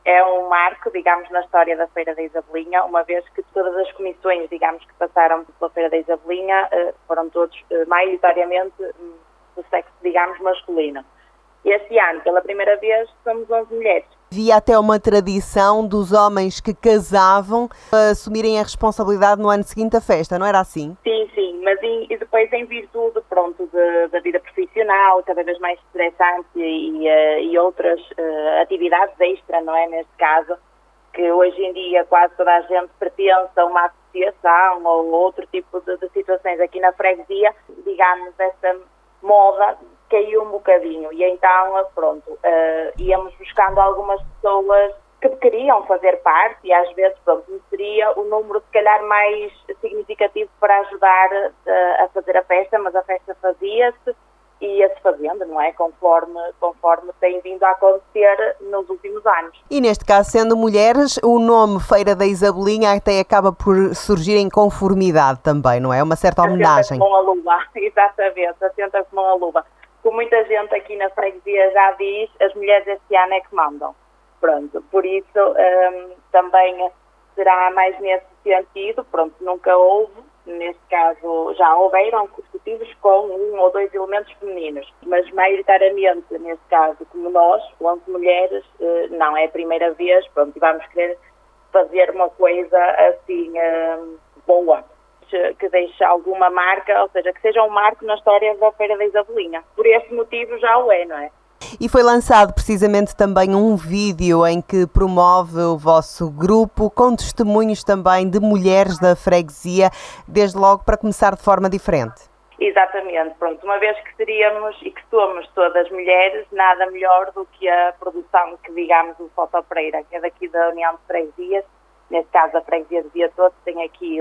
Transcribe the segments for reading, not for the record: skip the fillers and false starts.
é um marco, digamos, na história da Feira da Isabelinha, uma vez que todas as comissões, digamos, que passaram pela Feira da Isabelinha foram todos maioritariamente do sexo, digamos, masculino. Este ano, pela primeira vez, somos 11 mulheres. Havia até uma tradição dos homens que casavam assumirem a responsabilidade no ano seguinte da festa, não era assim? Sim, mas e depois em virtude, pronto, da vida profissional, cada vez mais estressante e outras atividades extra, não é, neste caso, que hoje em dia quase toda a gente pertence a uma associação ou outro tipo de situações aqui na freguesia, digamos, essa moda caiu um bocadinho e então, pronto, íamos buscando algumas pessoas que queriam fazer parte e às vezes, pronto, seria o número se calhar mais significativo para ajudar a fazer a festa, mas a festa fazia-se e ia-se fazendo, não é? Conforme tem vindo a acontecer nos últimos anos. E neste caso, sendo mulheres, o nome Feira da Isabelinha até acaba por surgir em conformidade também, não é? Uma certa homenagem. Assenta como a luva, exatamente, assenta como a luva. Como muita gente aqui na freguesia já diz, as mulheres este ano é que mandam. Pronto, por isso também será mais nesse sentido. Pronto, nunca houve, neste caso já houveram consecutivos com 1 ou 2 elementos femininos, mas maioritariamente, neste caso, como nós, 11 mulheres, não é a primeira vez, pronto, e vamos querer fazer uma coisa assim boa, que deixe alguma marca, ou seja, que seja um marco na história da Feira da Isabelinha. Por esse motivo já o é, não é? E foi lançado precisamente também um vídeo em que promove o vosso grupo, com testemunhos também de mulheres da freguesia, desde logo para começar de forma diferente. Exatamente, pronto, uma vez que seríamos e que somos todas mulheres, nada melhor do que a produção que, digamos, o Foto Pereira, que é daqui da União de Freguesias, neste caso a freguesia de Via Todo, tem aqui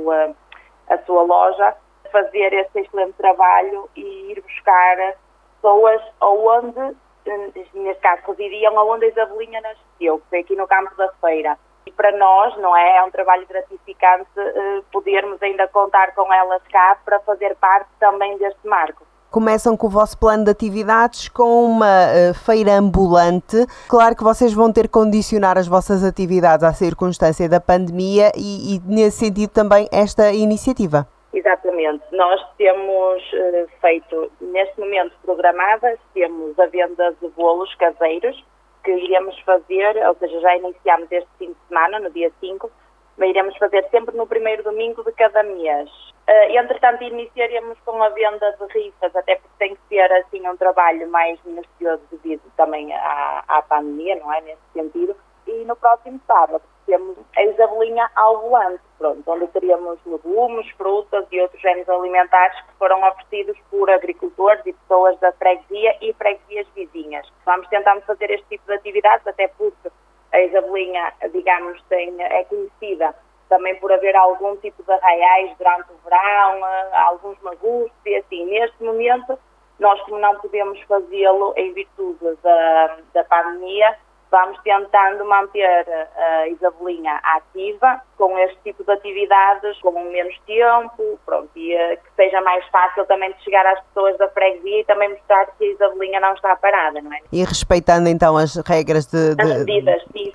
a sua loja, fazer este excelente trabalho e ir buscar pessoas onde, neste caso, residiam, onde a Isabelinha nasceu, que foi aqui no campo da feira. E para nós, não é? É um trabalho gratificante podermos ainda contar com elas cá para fazer parte também deste marco. Começam com o vosso plano de atividades com uma feira ambulante. Claro que vocês vão ter que condicionar as vossas atividades à circunstância da pandemia e nesse sentido também esta iniciativa. Exatamente. Nós temos feito, neste momento programadas, temos a venda de bolos caseiros que iremos fazer, ou seja, já iniciamos este fim de semana, no dia 5, mas iremos fazer sempre no primeiro domingo de cada mês. Entretanto, iniciaremos com a venda de rifas, até porque tem que ser assim um trabalho mais minucioso devido também à pandemia, não é? Nesse sentido. E no próximo sábado temos a Isabelinha ao volante, pronto, onde teríamos legumes, frutas e outros géneros alimentares que foram oferecidos por agricultores e pessoas da freguesia e freguesias vizinhas. Vamos tentar fazer este tipo de atividades, até porque a Isabelinha, digamos, é conhecida também por haver algum tipo de arraiais durante o verão, alguns magustos e assim. Neste momento, nós como não podemos fazê-lo em virtude da pandemia, vamos tentando manter a Isabelinha ativa com este tipo de atividades, com menos tempo, pronto, e que seja mais fácil também de chegar às pessoas da freguesia e também mostrar que a Isabelinha não está parada, não é? E respeitando então as regras As medidas, sim.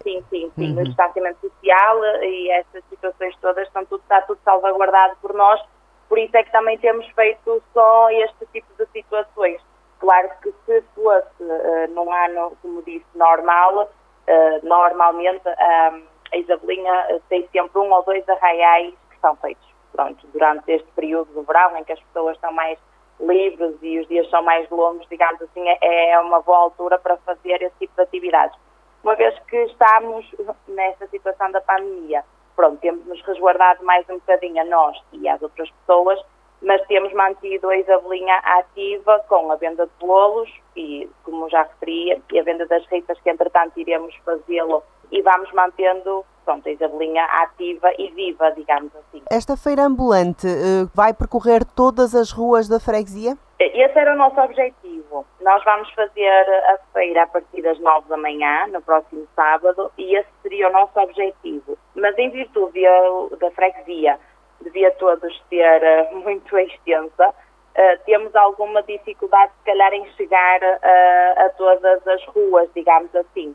O distanciamento social e essas situações todas, está tudo salvaguardado por nós, por isso é que também temos feito só este tipo de situações. Claro que se fosse num ano, como disse, normal, normalmente a Isabelinha tem sempre 1 ou 2 arraiais que são feitos, pronto, durante este período do verão em que as pessoas estão mais livres e os dias são mais longos, digamos assim, é uma boa altura para fazer esse tipo de atividades. Uma vez que estamos nesta situação da pandemia, pronto, temos-nos resguardado mais um bocadinho a nós e às outras pessoas, mas temos mantido a Isabelinha ativa com a venda de bolos e, como já referi, a venda das rifas, que entretanto iremos fazê-lo, e vamos mantendo, pronto, a Isabelinha ativa e viva, digamos assim. Esta feira ambulante vai percorrer todas as ruas da freguesia? Esse era o nosso objetivo. Nós vamos fazer a feira a partir das 9 da manhã, no próximo sábado, e esse seria o nosso objetivo. Mas em virtude da freguesia devia todos ser muito extensa, temos alguma dificuldade, se calhar, em chegar a todas as ruas, digamos assim.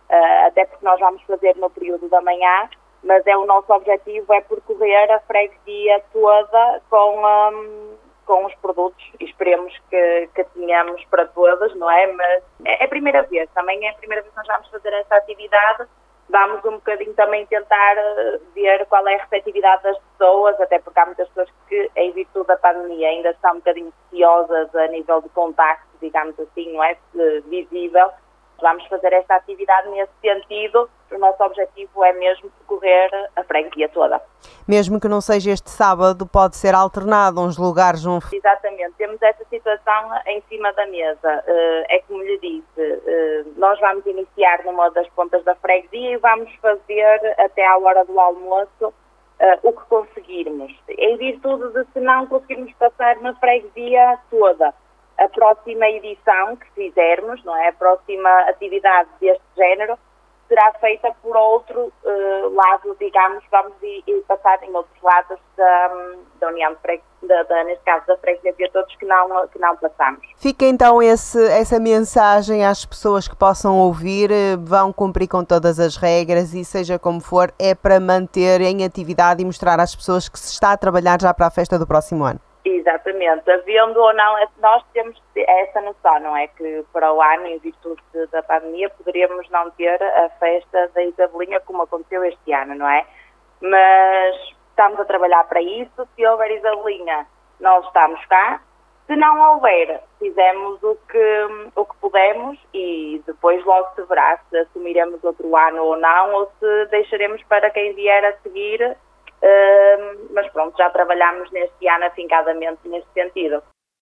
até porque nós vamos fazer no período da manhã, mas o nosso objetivo é percorrer a freguesia toda com os produtos e esperemos que tenhamos para todas, não é? Mas é a primeira vez, também é a primeira vez que nós vamos fazer esta atividade. Vamos um bocadinho também tentar ver qual é a receptividade das pessoas, até porque há muitas pessoas que, em virtude da pandemia, ainda estão um bocadinho receosas a nível de contacto, digamos assim, não é? Visível. Vamos fazer esta atividade nesse sentido. O nosso objetivo é mesmo percorrer a freguesia toda. Mesmo que não seja este sábado, pode ser alternado uns lugares. Exatamente, temos essa situação em cima da mesa. É como lhe disse, nós vamos iniciar numa das pontas da freguesia e vamos fazer até à hora do almoço o que conseguirmos. Em virtude de, se não conseguirmos passar na freguesia toda, a próxima edição que fizermos, não é? A próxima atividade deste género será feita por outro lado, digamos, vamos ir passar em outros lados da União de Freguesia, neste caso da freguesia, todos que não passamos. Fica então essa mensagem às pessoas que possam ouvir, vão cumprir com todas as regras e seja como for, é para manter em atividade e mostrar às pessoas que se está a trabalhar já para a festa do próximo ano. Exatamente, havendo ou não, nós temos essa noção, não é? Que para o ano, em virtude da pandemia, poderíamos não ter a festa da Isabelinha como aconteceu este ano, não é? Mas estamos a trabalhar para isso. Se houver Isabelinha, nós estamos cá. Se não houver, fizemos o que pudemos e depois logo se verá se assumiremos outro ano ou não, ou se deixaremos para quem vier a seguir. Mas pronto, já trabalhamos neste ano afincadamente neste sentido.